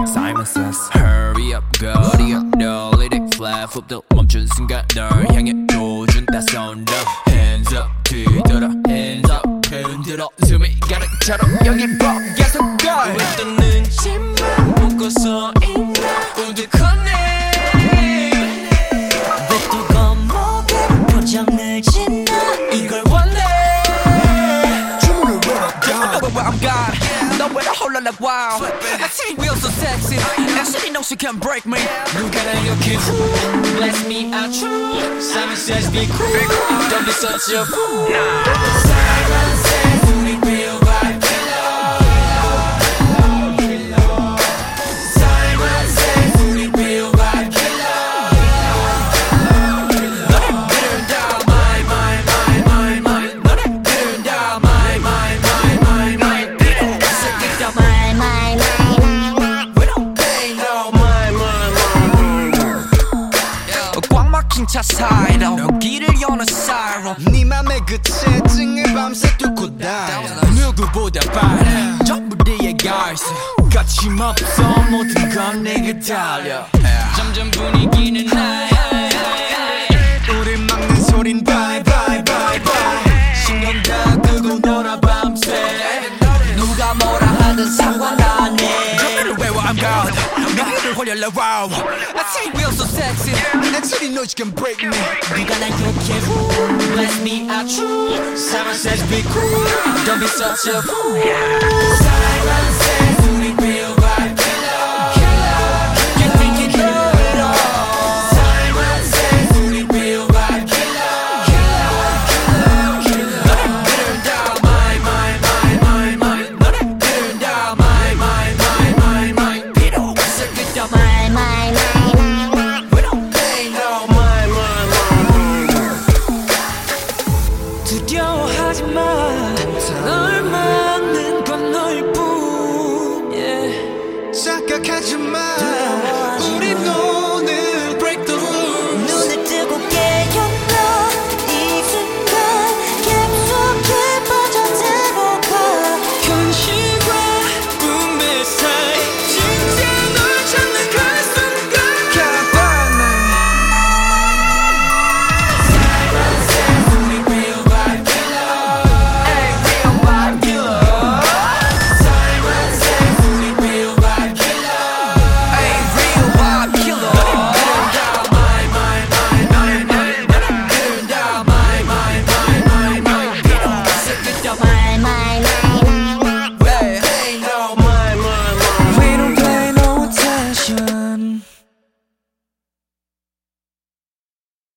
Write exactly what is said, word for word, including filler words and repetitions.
Simon Says Hurry up 거리 up Let it fly 훅도 멈춘 순간 널 향해 도준다 손도 Hands up 뒤돌아 Hands up 흔들어 숨이 가득처럼 여기 봐 계속 가 왜 또 눈치만 보고 서 있나 우두커네 왜 또 겁먹게 표정을 짓나 이걸 원해 주문을 원한다 I'm God 너왜 나 홀라 like wow I see real so sexy Actually no she can't break me 누가 날 이렇게 Bless me out true Simon Says be cool Don't be such a fool Simon Says 우리 real vibe killer Simon Says 우리 real vibe killer 너네 들은다 my my my my my 너네 들은다 my my my my my 들은다 my my my my We don't pay no my my my my 꽉 막힌 차 사이로 여기를 여는 사이로 네 맘의 그 채증을 밤새 뚫고 다녀 누구보다 빠른 전부 네가 있어 거침없어 모든 건 내게 달려 점점 분위기는 high 우릴 막는 소린 bye bye bye bye 신경 다 끄고 놀아 밤새 누가 뭐라 하든 상관 안 해 그대로 외워 I'm God 너희를 홀려라 wow I see real so sexy Actually no you can break me 누가 날 욕해 Bless me out true Simon Says be cool Don't be such a fool Simon Says 우리 real vibe killer You think you know it all Simon Says 우리 real vibe killer 너네 들은다 my my my my my 너네 들은다 my my my my my 필요 없어 그저 my my my my my We don't pay no my my my my 두려워하지마 널 막는 건 너일뿐 yeah. 착각하지마